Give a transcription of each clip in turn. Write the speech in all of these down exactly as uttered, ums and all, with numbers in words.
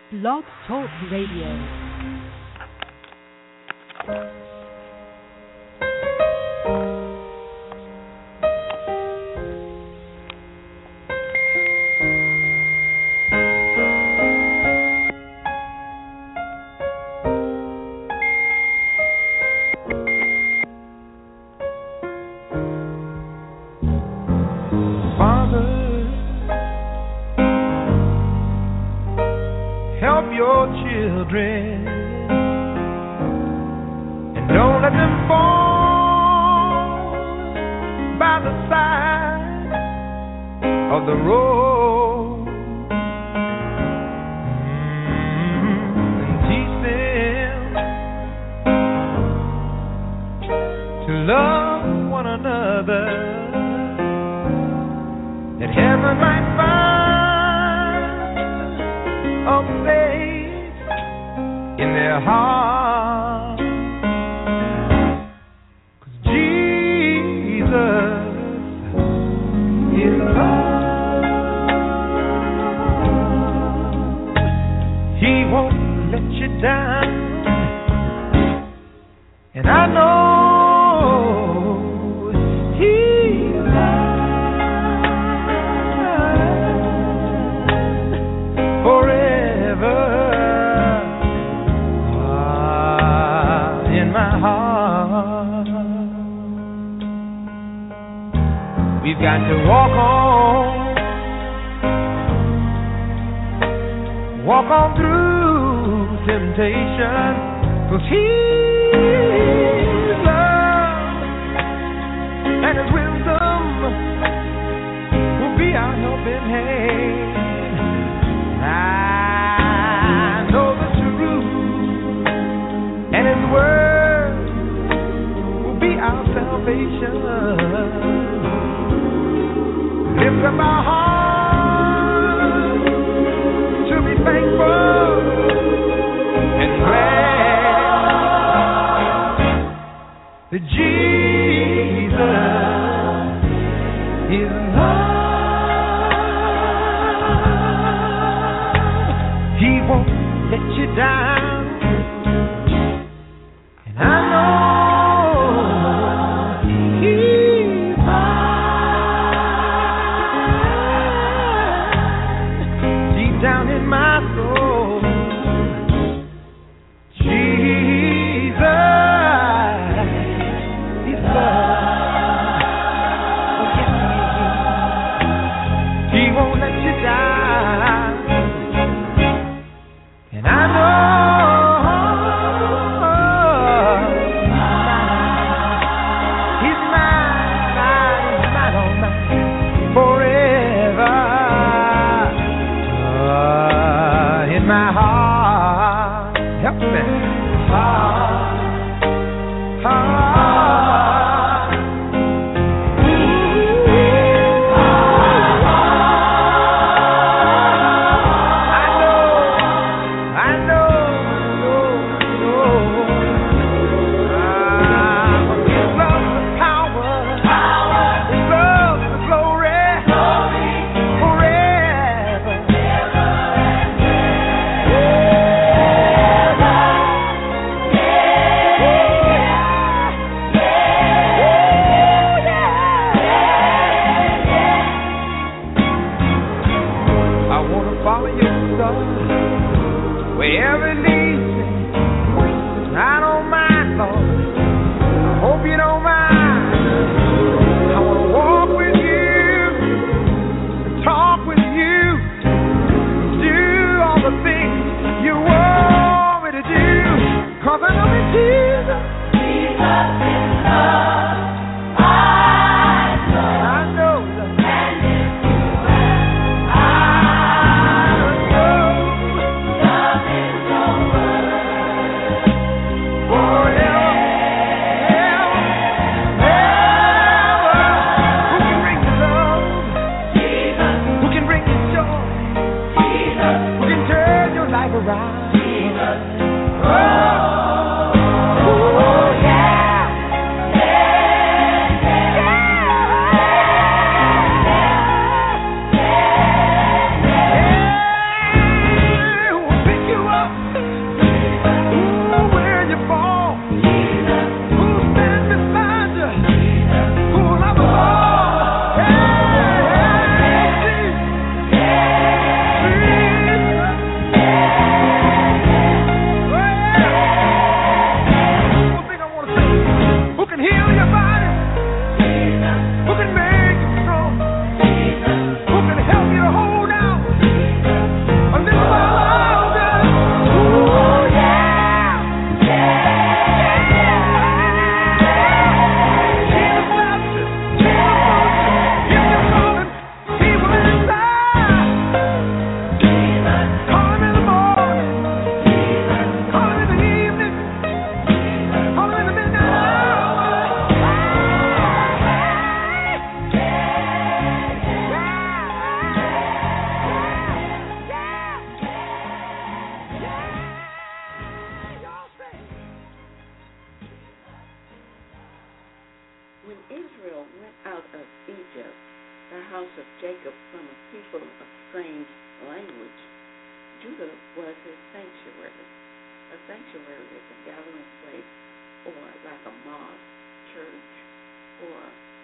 Blog Talk Radio. Big Jacob from a people of strange language, Judah was his sanctuary. A sanctuary is a gathering place, or like a mosque, church, or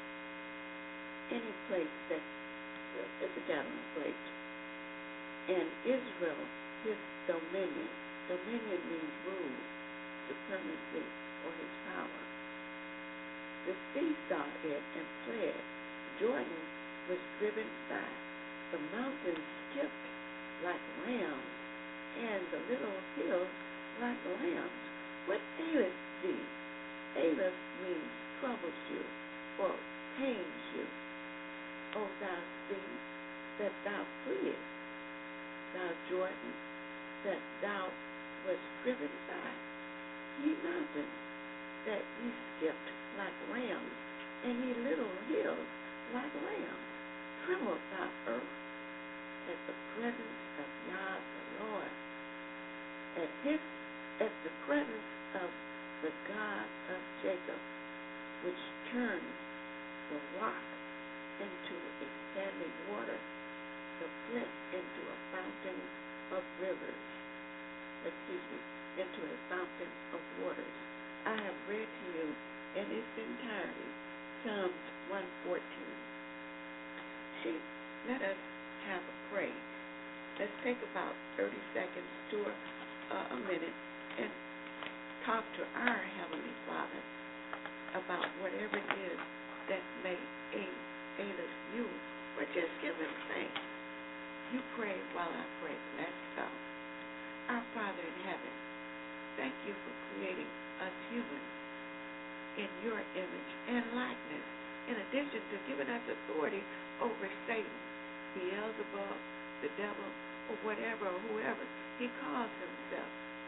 any place that is a gathering place. And Israel, his dominion. Dominion means rule, supremacy, or his power. The sea saw it and fled. Jordan was driven by. The mountains skipped like rams, and the little hills like lambs. What aileth thee? Aileth means troubles you or pains you. O thou sea, that thou fleest, thou Jordan, that thou wast driven by, ye mountains, that ye skipped like rams, and ye little hills like lambs. Tremble thou earth at the presence of Yah the Lord, at his at the presence of the God of Jacob, which turns the rock into a standing water, the flint into a fountain of rivers, excuse me, into a fountain of waters. I have read to you in its entirety Psalms one fourteen. She, let us have a pray. Let's take about thirty seconds to a, uh, a minute and talk to our Heavenly Father about whatever it is that may aid, aid us you, or just give him thanks. You pray while I pray. Let's go. Our Father in heaven, thank you for creating us humans in your image and likeness, in addition to giving us authority over Satan, Beelzebub, the devil, or whatever or whoever he calls himself.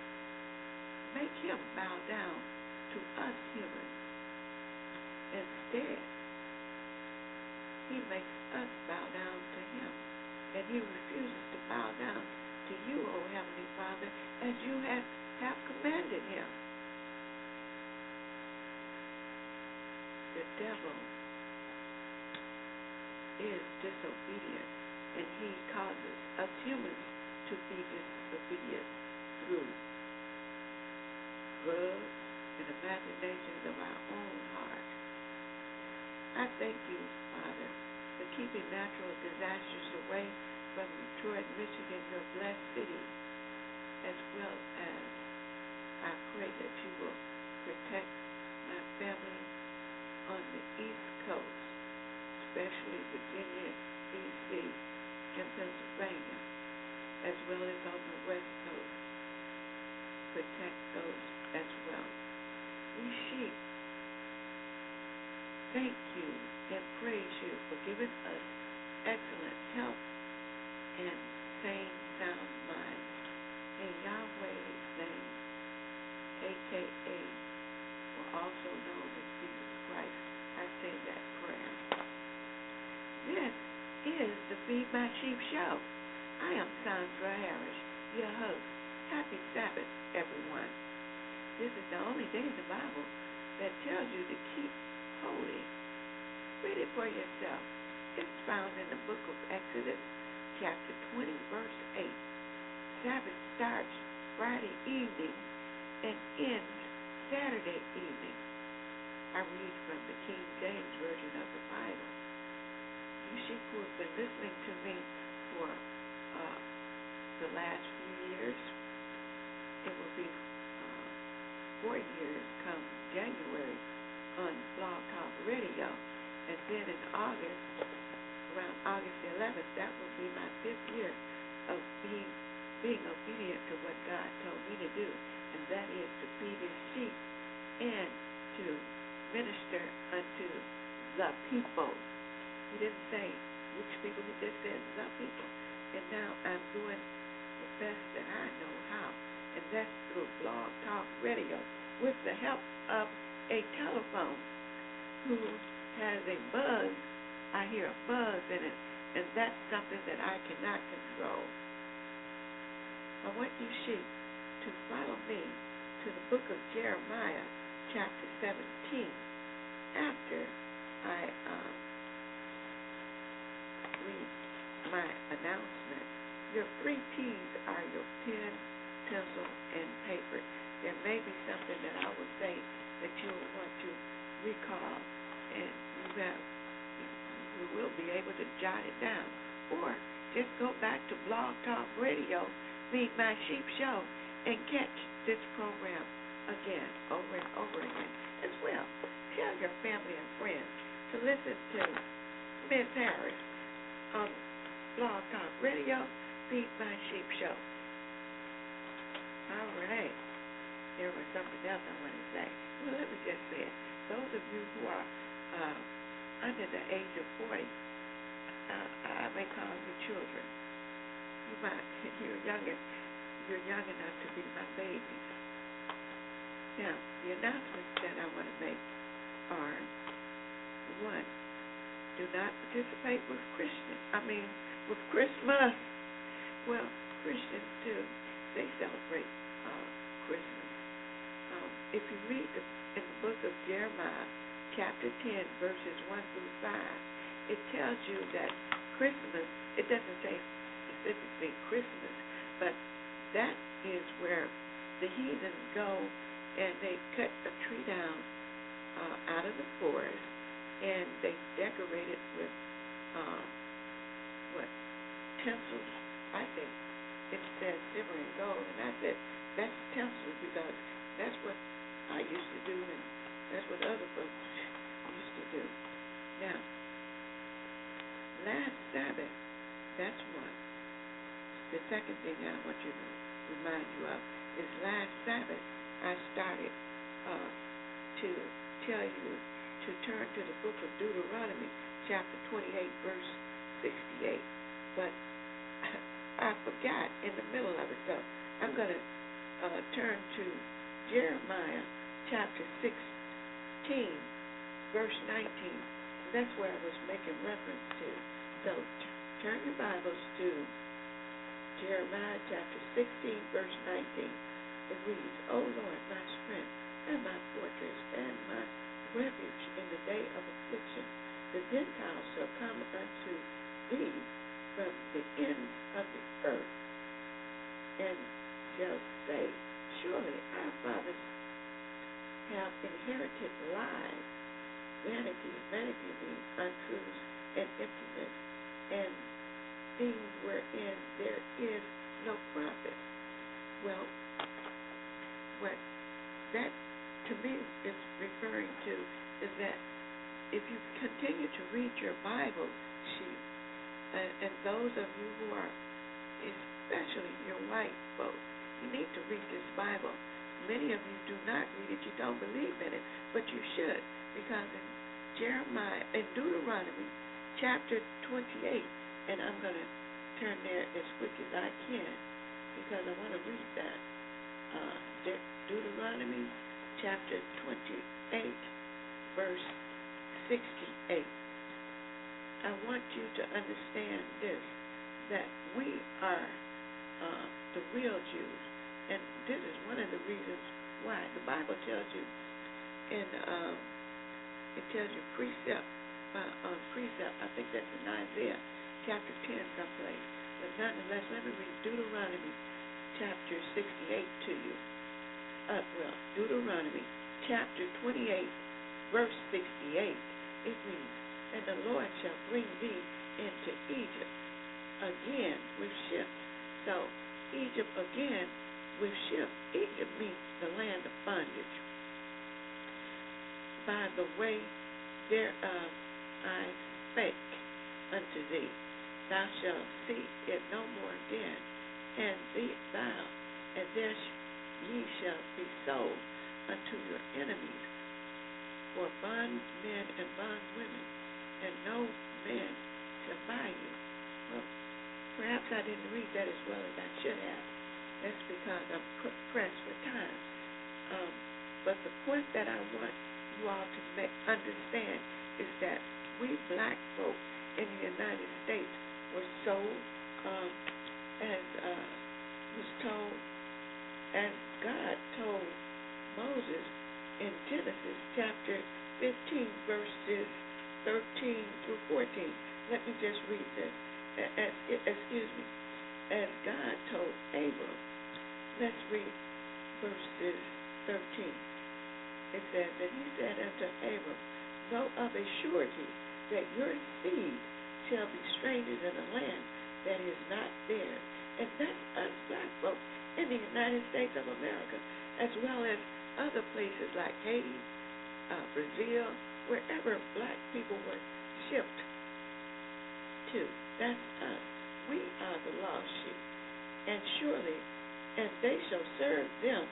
Make him bow down to us humans. Instead, he makes us bow down to him, and he refuses to bow down to you, O Heavenly Father, as you have, have commanded him. The devil is disobedient, and he causes us humans to be disobedient through drugs and imaginations of our own heart. I thank you, Father, for keeping natural disasters away from Detroit, Michigan, your blessed city, as well as I pray that you will protect my family on the East Coast, especially Virginia, D C, and Pennsylvania, as well as on the West Coast. Protect those as well. We sheep thank you and praise you for giving us excellent health and sane, sound minds. In Yahweh's name, a k a, or also known as Jesus Christ, I say that prayer. This is the Feed My Sheep show. I am Sandra Harris, your host. Happy Sabbath, everyone. This is the only day in the Bible that tells you to keep holy. Read it for yourself. It's found in the book of Exodus, chapter twenty, verse eight. Sabbath starts Friday evening and ends Saturday evening. I read from the King James Version of the Bible. You sheep who have been listening to me for uh, the last few years, it will be uh, four years come January on Blog Talk Radio. And then in August, around August eleventh, that will be my fifth year of being being obedient to what God told me to do, and that is to feed his sheep and to minister unto the people. He didn't say which people, he just said the people. And now I'm doing the best that I know how, and that's through Blog Talk Radio with the help of a telephone who has a buzz. I hear a buzz in it, and that's something that I cannot control. I want you sheep to follow me to the book of Jeremiah, chapter seventeen. After I uh, read my announcement. Your three P's are your pen, pencil, and paper. There may be something that I will say that you will want to recall, and you have, you will be able to jot it down. Or just go back to Blog Talk Radio, Feed My Sheep Show, and catch this program again, over and over again as well. Tell your family and friends to listen to Miss Harris on Blog Talk Radio, Feed My Sheep Show. All right. There was something else I wanted to say. Well, let me just say it. Those of you who are uh, under the age of forty, uh, I may call you children. You might, you're young, you're young enough to be my babies. Now, the announcements that I want to make are, one, do not participate with Christians. I mean, with Christmas. Well, Christians, too, they celebrate uh, Christmas. Um, if you read the, in the book of Jeremiah, chapter ten, verses one through five, it tells you that Christmas, it doesn't say specifically Christmas, but that is where the heathens go and they cut a tree down uh, out of the forest and they decorate it with, uh, what, tinsels, I think. It says silver and gold, and I said, that's tinsel because that's what I used to do, and that's what other folks used to do. Now, last Sabbath, that's one. The second thing I want you to remind you of is last Sabbath, I started uh, to tell you to turn to the book of Deuteronomy, chapter twenty-eight, verse sixty-eight. But I forgot in the middle of it, so I'm going to uh, turn to Jeremiah, chapter sixteen, verse nineteen. That's where I was making reference to. So t- turn your Bibles to Jeremiah, chapter sixteen, verse nineteen. It reads, O Lord, my strength and my fortress and my refuge in the day of affliction, the Gentiles shall come unto thee from the ends of the earth, and shall say, surely our fathers have inherited lies. Vanity, vanity means untruths and emptiness, and things wherein there is no profit. Well, what that to me is referring to is that if you continue to read your Bible, sheep, and, and those of you who are, especially your white folks, you need to read this Bible. Many of you do not read it. You don't believe in it, but you should, because in Jeremiah, in Deuteronomy, chapter twenty-eight, and I'm going to turn there as quick as I can, because I want to read that. Uh, De- Deuteronomy, chapter twenty-eight, verse sixty-eight. I want you to understand this, that we are uh, the real Jews. And this is one of the reasons why. The Bible tells you, in um, it tells you precept uh, on precept. I think that's in Isaiah chapter ten someplace. But nonetheless, let me read Deuteronomy chapter sixty-eight to you. Uh, well, Deuteronomy chapter twenty-eight, verse sixty-eight. It reads, and the Lord shall bring thee into Egypt again with ships. So Egypt again with ships. Egypt means the land of bondage. By the way thereof I spake unto thee, thou shalt see it no more again, and thee thou, and there sh- ye shall be sold unto your enemies for bondmen and bondwomen, and no man shall buy you. Well, perhaps I didn't read that as well as I should have. That's because I'm pr- pressed for time. Um, but the point that I want you all to make, understand is that we black folk in the United States were sold, um, as uh, was told, as God told Moses in Genesis chapter fifteen, verses thirteen through fourteen. Let me just read this. as, excuse me, as God told Abram. Let's read verses thirteen. It says, and he said unto Abram, know of a surety that your seed shall be strangers in a land that is not theirs. And that's us black folks in the United States of America, as well as other places like Haiti, uh, Brazil, wherever black people were shipped to. That's us. We are the lost sheep. And surely, and they shall serve them,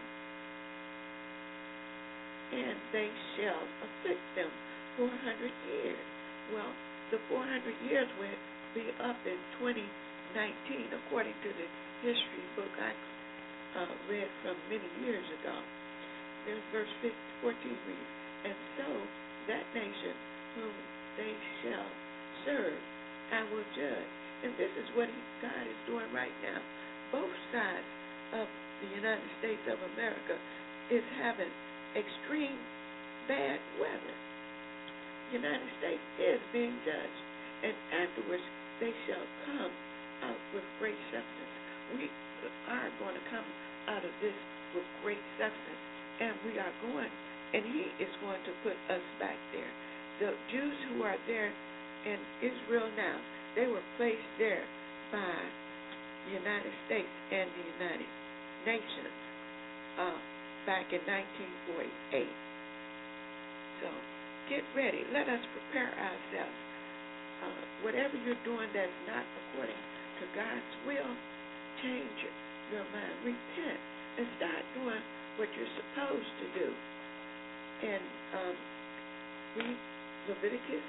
and they shall afflict them four hundred years. Well, the four hundred years will be up in twenty nineteen, according to the history book I uh, read from many years ago. There's verse fourteen reads, and so that nation whom they shall serve, I will judge. And this is what he, God is doing right now. Both sides of the United States of America is having extreme bad weather. The United States is being judged, and afterwards they shall come out with great substance. We are going to come out of this with great substance, and we are going, and he is going to put us back there. The Jews who are there in Israel now, they were placed there by the United States and the United Nations uh, back in nineteen forty-eight. So get ready. Let us prepare ourselves. Uh, whatever you're doing that's not according to God's will, change your mind. Repent and start doing what you're supposed to do. And um, read Leviticus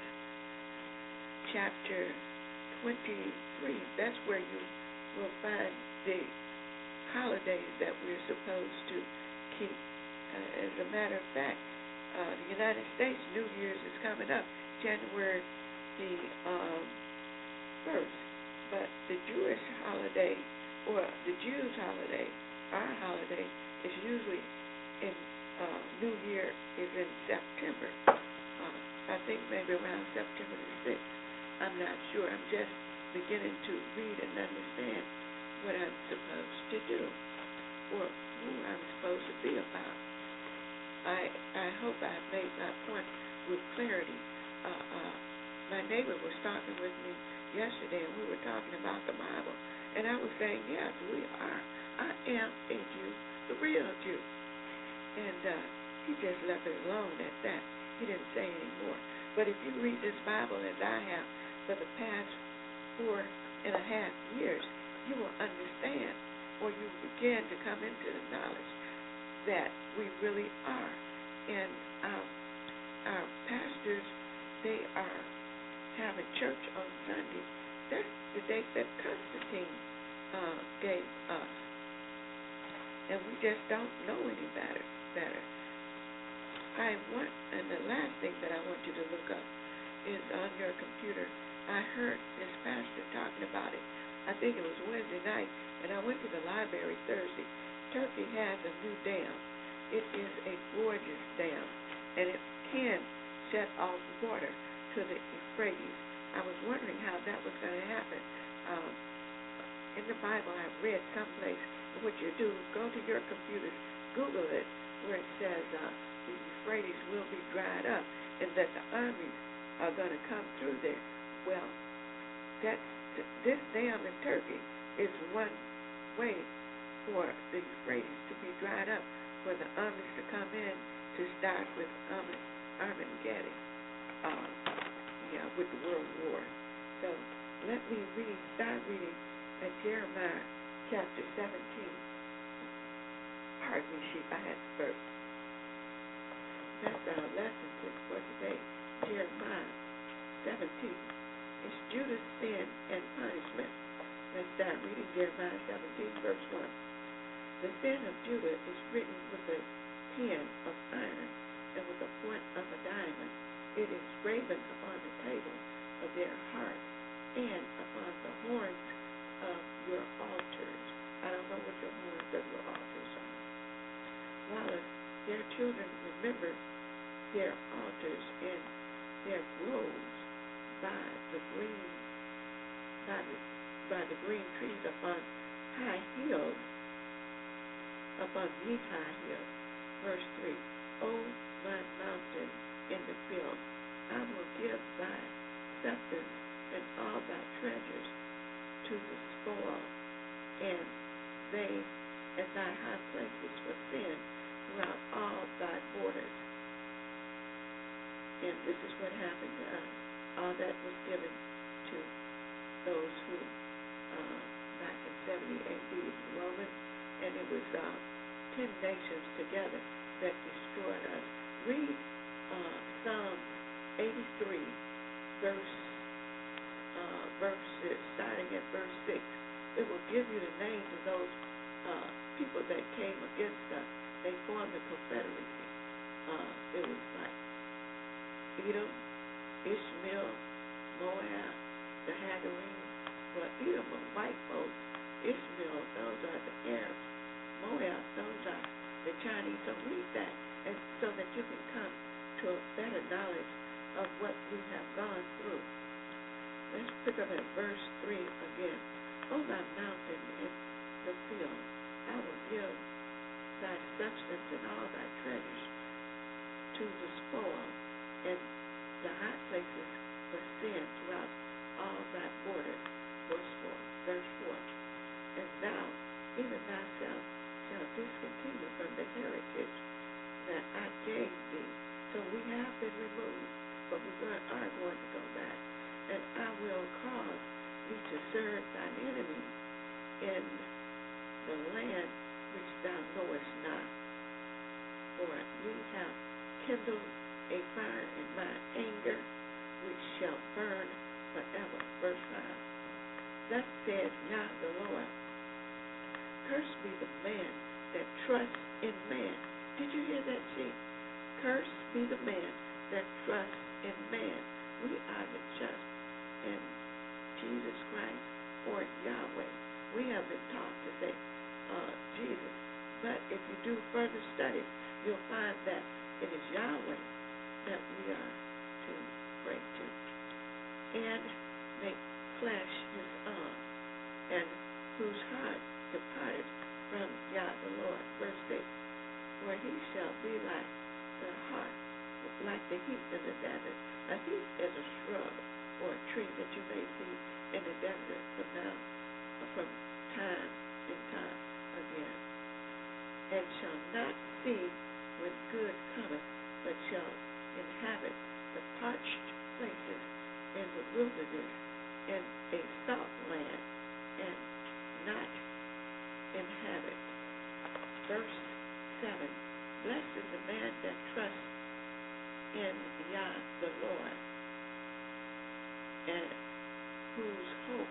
chapter twenty-three. That's where you will find the holidays that we're supposed to keep. Uh, as a matter of fact, uh, the United States New Year's is coming up, January the um, first. But the Jewish holiday, or the Jews' holiday, our holiday, is usually in uh, New Year is in September. Uh, I think maybe around September the sixth. I'm not sure. I'm just beginning to read and understand what I'm supposed to do or who I'm supposed to be about. I I hope I've made my point with clarity. Uh, uh, my neighbor was talking with me yesterday, and we were talking about the Bible, and I was saying, yes, we are. I am a Jew, the real Jew. And uh, he just left it alone at that. He didn't say any more. But if you read this Bible as I have for the past four and a half years, you will understand, or you will begin to come into the knowledge that we really are. And our, our pastors, they are having church on Sunday. That's the date that Constantine uh, gave us. And we just don't know any better. better. I want, and the last thing that I want you to look up is on your computer. I heard this pastor talking about it. I think it was Wednesday night, and I went to the library Thursday. Turkey has a new dam. It is a gorgeous dam, and it can shut off water to the Euphrates. I was wondering how that was going to happen. Um, in the Bible, I've read someplace, what you do is go to your computers, Google it, where it says uh, the Euphrates will be dried up and that the armies are going to come through there. Well, that this dam in Turkey is one way for the Euphrates to be dried up, for the armies to come in to start with Armageddon, uh, yeah, with the World War. So let me read, start reading at Jeremiah chapter seventeen. Pardon me, sheep, I had to burp. That's our lesson for today, Jeremiah seventeen. It's Judah's sin and punishment. Let's start reading Jeremiah seventeen, verse one. The sin of Judah is written with a pen of iron and with a point of a diamond. It is graven upon the table of their heart and upon the horns of your altars. I don't know what your horns of your altars are. While their children remember their altars and their groves by the green by the, by the green trees upon high hills, upon these high hills. Verse three, O my mountain in the field, I will give thy substance and all thy treasures to the spoil, and they and thy high places for sin throughout all thy borders. And this is what happened to us. All that was given to those who, uh, back in seventy A D, the Romans, and it was uh, ten nations together that destroyed us. Read uh, Psalm eighty-three, verse uh, verses starting at verse six. It will give you the names of those uh, people that came against us. They formed a confederacy. Uh, it was like Edom, Ishmael, Moab, the Hagarenes. Well, Edom are white folks. Ishmael, those are the Arabs. Moab, those are the Chinese. So read that, and so that you can come to a better knowledge of what we have gone through. Let's pick up at verse three again. O my mountain in the field, I will give thy substance and all thy treasures to the spoil, and the high places for sin throughout all thy borders. Verse four. Verse four. And thou, even thyself, shalt discontinue from the heritage that I gave thee. So we have been removed, but we are going to go back. And I will cause thee to serve thine enemies in the land which thou knowest not. For we have kindled a fire in my anger, which shall burn forever. Verse five. Thus says Yah the Lord, cursed be the man that trusts in man. Did you hear that, Chief? Cursed be the man that trusts in man. We are the just in Jesus Christ or Yahweh. We have been taught to say uh, Jesus. But if you do further studies, you'll find that it is Yahweh that we are to pray to. And make flesh his arm, and whose heart departed from Yah the Lord. Verse six. For he shall be like the heart, like the heath in the desert. A heath is a shrub or a tree that you may see in the desert from now, from time in time again. And shall not see when good cometh, but shall inhabit the parched places in the wilderness, in a salt land, and not inhabit. Verse seven. Blessed is the man that trusts in Yah the Lord, and whose hope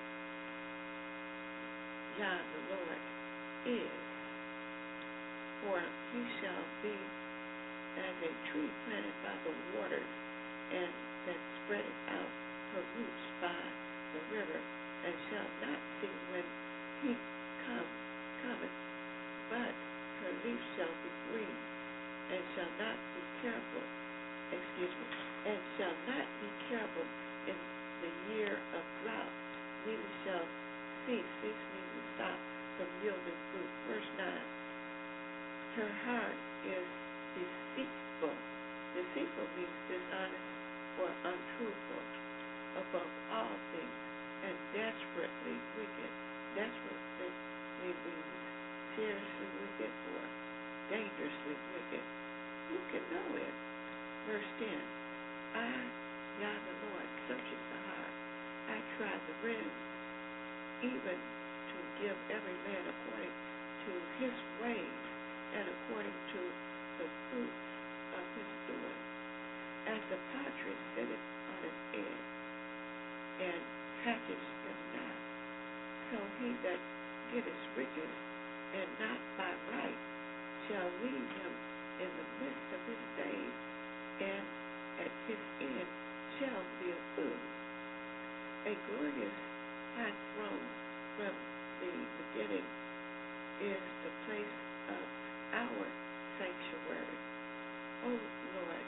Yah the Lord is. For he shall be as a tree planted by the waters, and that spreadeth out her roots by the river, and shall not see when heat come, cometh, but her leaf shall be green, and shall not be careful, excuse me, and shall not be careful in the year of drought, neither shall cease, cease means to stop from yielding fruit. Verse nine. Her heart is deceitful. Deceitful means dishonest or untruthful above all things, and desperately wicked. Desperately means seriously wicked or dangerously wicked. Who can know it? Verse ten. I, Yah the Lord, searches the heart. I try the reins, even to give every man according to his ways and according to the fruit of his doing. As the partridge sitteth on his egg, and hatches his not, so he that getteth riches, and not by right, shall leave him in the midst of his days, and at his end shall be a fool. A glorious high throne from the beginning is the place of our sanctuary. O Lord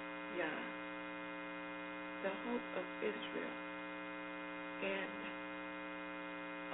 Yah, the hope of Israel, and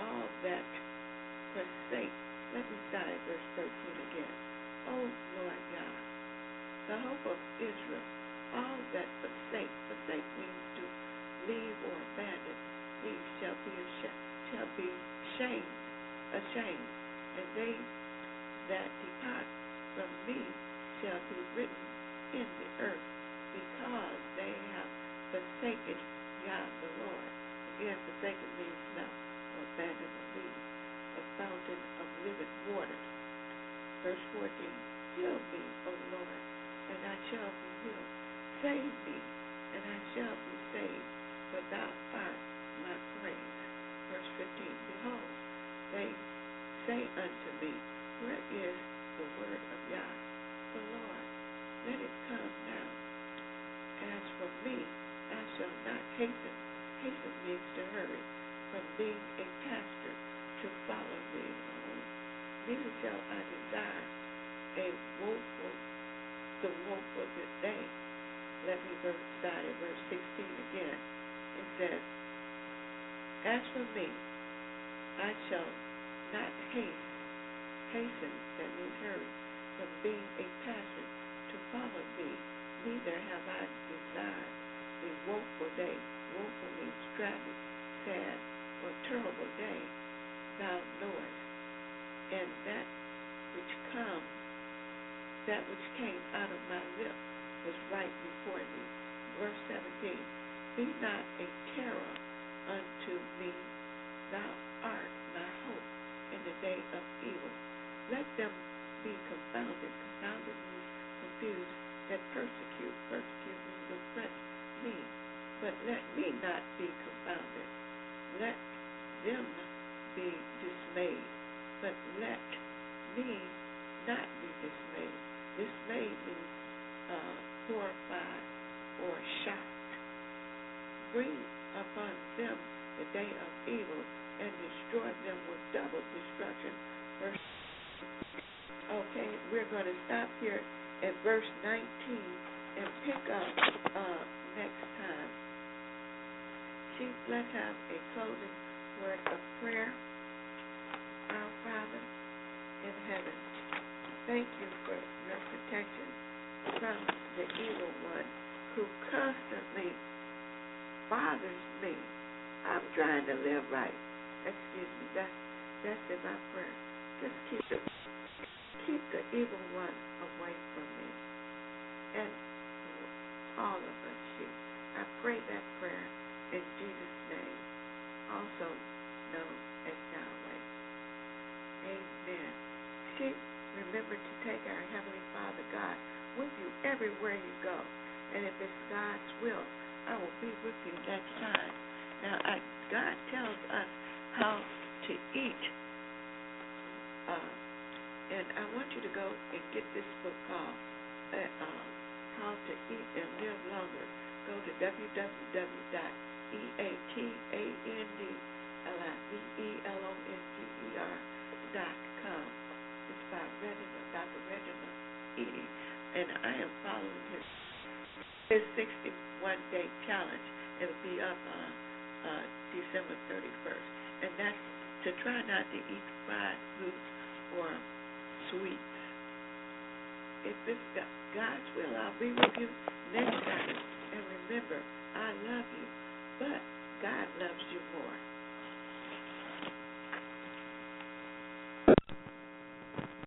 all that forsake. Let me start at verse thirteen again. Oh Lord God, the hope of Israel, all that forsake. Forsake means to leave or abandon. These shall be ashamed, shall be shamed, ashamed, and they that depart from me shall be written in the earth, because they have forsaken Yah the Lord. Again, forsaken means left or abandoned or leave. The fountain of living waters. Verse fourteen, heal me, O Lord, and I shall be healed. Save me, and I shall be saved, for thou art my praise. Verse fifteen, behold, they say unto me, where is the word of Yah, the Lord? Let it come now. As for me, I shall not hasten. Hasten means to hurry, from being a pastor to follow thee. Oh, neither shall I desire a woeful, the woeful this day. Let me verse, start at verse sixteen again. It says, as for me, I shall not haste, hasten, that means hurry, from being a pastor to follow thee. Neither have I desired a woeful day. Woeful means tragic, sad, or terrible day. Thou knowest, and that which come, that which came out of my lips was right before thee. Verse seventeen, be not a terror unto me, thou art my hope in the day of evil. Let them be confounded. Confounded means confused, that persecute. Persecute means oppress me. But let me not be confounded. Let them be dismayed. But let me not be dismayed. Dismayed means uh, horrified or shocked. Bring upon them the day of evil and destroy them with double destruction. Verse Okay, we're going to stop here at verse nineteen and pick up uh, next time. Chief, let's have a closing word of prayer. Our Father in heaven, thank you for your protection from the evil one who constantly bothers me. I'm trying to live right. Excuse me, that's, that's in my prayer. Just keep it. Keep the evil one away from me and all of us, sheep. I pray that prayer in Jesus' name, also known as Yahweh. Amen. Sheep, remember to take our Heavenly Father God with you everywhere you go. And if it's God's will, I will be with you next time. Now, I, God tells us how to eat. Uh, And I want you to go and get this book called uh, uh, How to Eat and Live Longer. Go to w w w dot eatemlivelonger dot com. It's by Reginald, Doctor Reginald Eating. And I am following his his sixty-one day challenge. It'll be up on uh, December thirty-first. And that's to try not to eat fried foods or sweets. If it's God's will, I'll be with you next time. And remember, I love you, but God loves you more.